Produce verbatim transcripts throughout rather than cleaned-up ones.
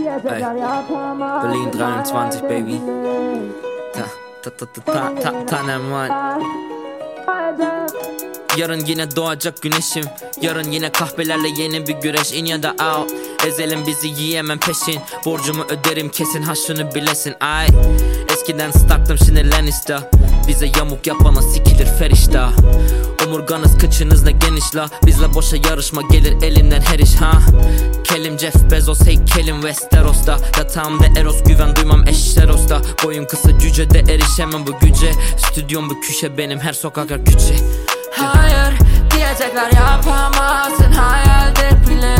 Ey, Berlin dreiundzwanzig, baby. Ta ta ta ta ta ta tanem var. Yarın yine doğacak güneşim. Yarın yine kahvelerle yeni bir güreş. In ya da out, ezelim bizi yiyemem peşin. Borcumu öderim kesin, ha şunu bilesin ay. Eskiden Stark'tım şimdi Lannister. Bize yamuk yapana sikilir ferişta. Omurganız kıçınız ne geniş la. Bizle boşa yarışma gelir elimden her iş ha. Kelim Jeff Bezos heykelim Westeros'ta. Yatağımda Eros güven duymam Eşleros'ta. Boyum kısa cüce de erişemem bu güce. Stüdyom bu köşe benim her sokak her küçe. Hayır diyecekler yapamazsın hayaldir bile.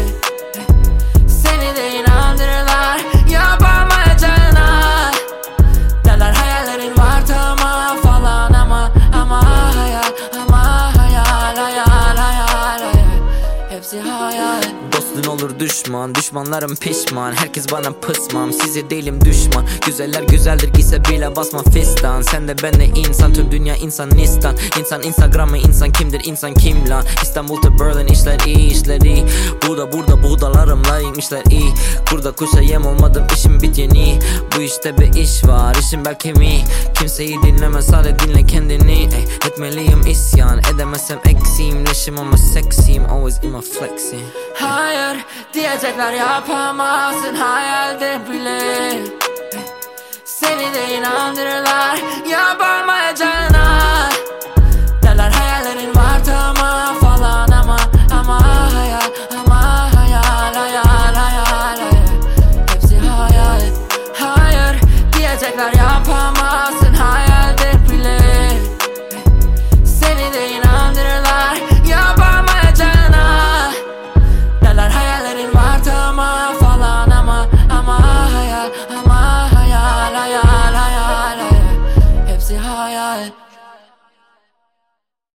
Seni de inandırırlar yapamayacağına. Derler hayallerin var tamam falan ama ama hayal ama hayal hayal hayal hayal. Hepsi hayal. Dostun olur düşman, düşmanlarım pişman. Herkes bana pısmam, size değilim düşman. Güzeller güzeldir giyse bile basma fistan. Sen de ben de insan, tüm dünya insanistan. İnsan Instagram'ı insan kimdir, insan kim lan? İstanbul to Berlin işler iyi, işler iyi. Burada burada buğdalarımlayım işler iyi. Burada kuşa yem olmadım işim bit yeni. Bu işte bir iş var, işim belki mi? Kimseyi dinleme sadece dinle kendini. Ey, etmeliyim isyan, edemezsem eksiğim. Leşim ama seksiyim, always in my flexing. Hayır diyecekler yapamazsın hayalde bile. Seni de inandırırlar yapamayacağına. Derler hayallerin var tamam falan ama ama hayal ama hayal hayal hayal hayal. Hepsi hayal. Hayır diyecekler yapamazsın hayalde bile. Seni de inandırırlar yapamayacağına. Derler hayallerin var tamam falan ama ama hayal ama hayal hayal hayal hayal. Hepsi hayal.